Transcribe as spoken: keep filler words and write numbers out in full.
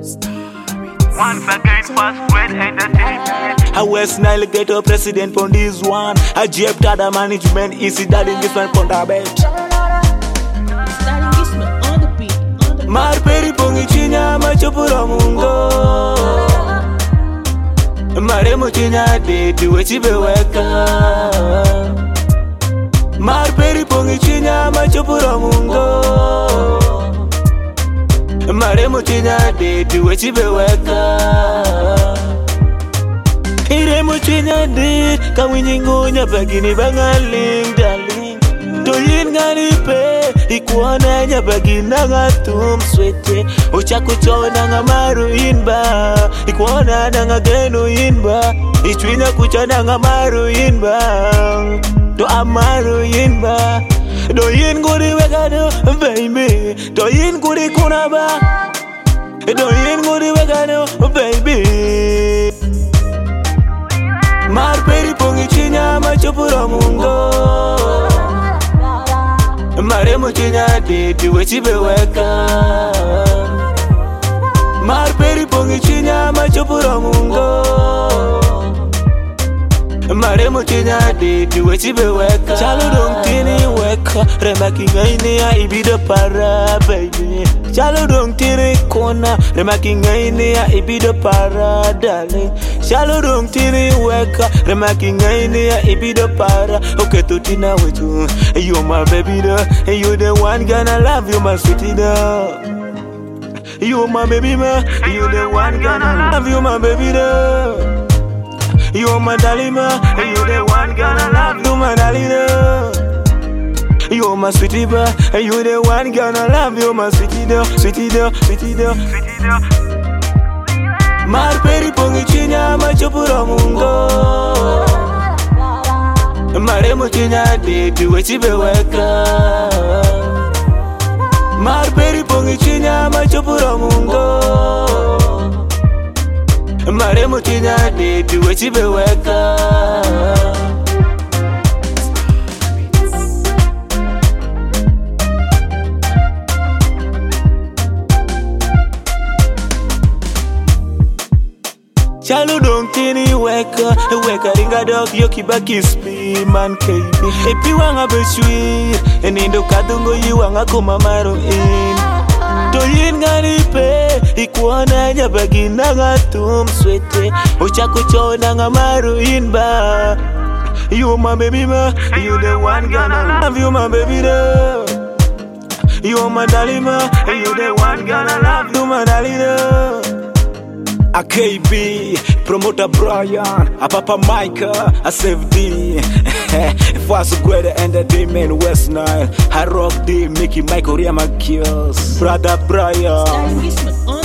Once again, first grade entertainment. I West Nile get a president on this one. I Jeep Tada management easy that in this one on the bet. Marperi pongi chinya machopura mundo. Maremo chinya de duwe chibe weka. Marperi pongi chinya machopura mundo. Maremo chinya de duwe chibe weka. Iremo chinya de kawinyingunya bagini bangaling darling. Toyin ngani pe ikuona nya bagina ngatum swete. Ochaku chona ngamaru inba ikuona nanga genu inba. Ichwina kuchana ngamaru inba do amaru inba. Do yin guri wegano baby. Do yin guri kunaba. Do yin guri wegano baby. Marperi pongi chinya machopura mundo. Maremo chinya de duwe chibe weka. Marperi pongi chinya machopura mundo. Maremo chinya de duwe chibe weka. Chalo dong tini weka. Rema kingaini ya ibido para baby. Chalo dong tini kona. Rema kingaini ya ibido para darling. Chalo dong tini weka. Rema kingaini ya ibido para. Okay to tina with you. You my baby though. You the one gonna love you my sweetie though. You my baby ma. You the one gonna love you my baby though. You my darling ma. You the one gonna love you my darling though. You my sweetie ba. You the one gonna love you my sweetie though. Sweetie though. Sweetie though. Sweetie though. Marperi pongi chinya machopura mundo. Maremo chinya de duwe chibe weka. Marperi pongi chinya machopura mundo. Maremo chinya de duwe chibe weka. Chalo dong tini weka. Weka ringa dog yo kibaki spi man baby. Epi wanga beshui enindo kadungo yi wanga kuma maro in. To yin ngani pe ikuona nya bagina ngatum swete. Ochaku chona ngamaru in ba. You my baby ma. You the one gonna love you my baby though. You my darling ma. You the one gonna love you my darling though. A K B, promoter Brian, a Papa Micah, a Save D. Fast Grade Entertainment West Nile, I rock D, Mickey Michael Riama Kills, Brother Brian.